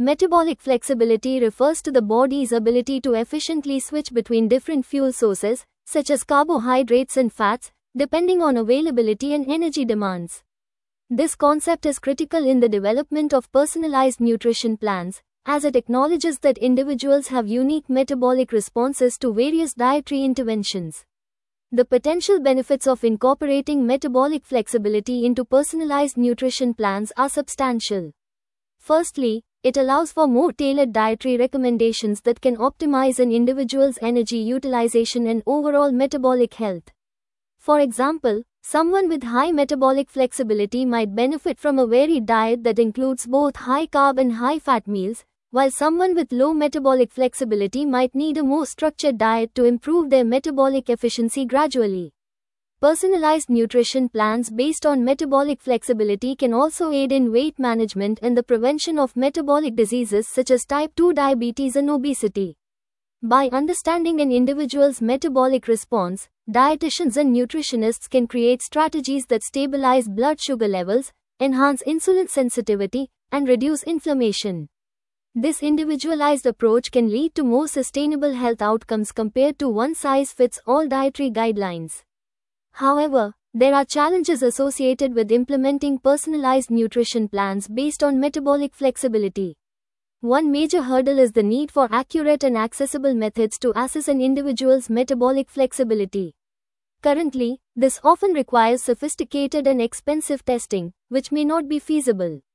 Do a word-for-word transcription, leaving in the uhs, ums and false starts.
Metabolic flexibility refers to the body's ability to efficiently switch between different fuel sources, such as carbohydrates and fats, depending on availability and energy demands. This concept is critical in the development of personalized nutrition plans, as it acknowledges that individuals have unique metabolic responses to various dietary interventions. The potential benefits of incorporating metabolic flexibility into personalized nutrition plans are substantial. Firstly, it allows for more tailored dietary recommendations that can optimize an individual's energy utilization and overall metabolic health. For example, someone with high metabolic flexibility might benefit from a varied diet that includes both high-carb and high-fat meals, while someone with low metabolic flexibility might need a more structured diet to improve their metabolic efficiency gradually. Personalized nutrition plans based on metabolic flexibility can also aid in weight management and the prevention of metabolic diseases such as type two diabetes and obesity. By understanding an individual's metabolic response, dietitians and nutritionists can create strategies that stabilize blood sugar levels, enhance insulin sensitivity, and reduce inflammation. This individualized approach can lead to more sustainable health outcomes compared to one-size-fits-all dietary guidelines. However, there are challenges associated with implementing personalized nutrition plans based on metabolic flexibility. One major hurdle is the need for accurate and accessible methods to assess an individual's metabolic flexibility. Currently, this often requires sophisticated and expensive testing, which may not be feasible.